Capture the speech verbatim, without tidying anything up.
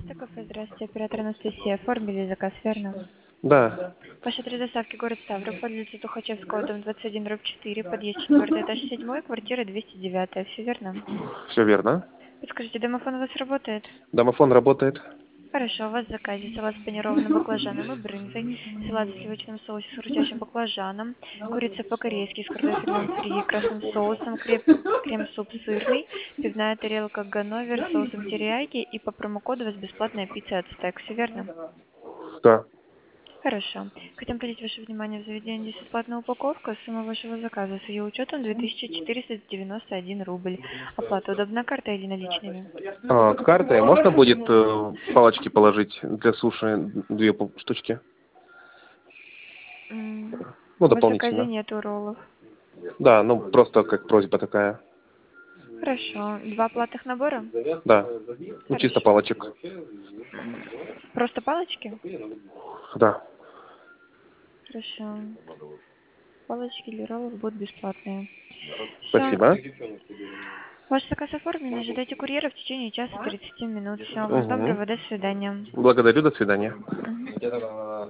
Кафе, здравствуйте, оператор Анастасия. Оформили заказ, верно? Да, Ваш адрес доставки город Ставрополь, улица Тухачевского, дом двадцать один, дробь четыре, подъезд четвертый, этаж седьмой, квартира двести девять. Все верно? все верно. Подскажите, домофон у вас работает? Домофон работает. Хорошо, у вас в заказе салат с панированным баклажаном и брынзой, салат в сливочном соусе с хрустящим баклажаном, курица по-корейски с картофельным фри, красным соусом, креп- крем-суп сырный, пивная тарелка ганновер с соусом терияки и по промокоду у вас бесплатная пицца от стек. Все верно? Да. Хорошо. Хотим привлечь ваше внимание в заведении здесь бесплатная упаковка. Сумма вашего заказа с ее учетом две тысячи четыреста девяносто один рубль. Оплата удобна картой или наличными? А, картой можно будет э, палочки положить для суши, две пол- штучки? М, Ну, В заказе дополнительно. нету роллов. Да, ну просто как просьба такая. Хорошо. Два платных набора? Да. Ну, чисто Хорошо. палочек. М, Просто палочки? Да. Хорошо. Палочки для роллов будут бесплатные. Все. Спасибо. Ваш заказ оформлен. Ожидайте курьера в течение часа тридцати минут. Все. Вам Угу. доброго. До свидания. Благодарю, до свидания. Мгм.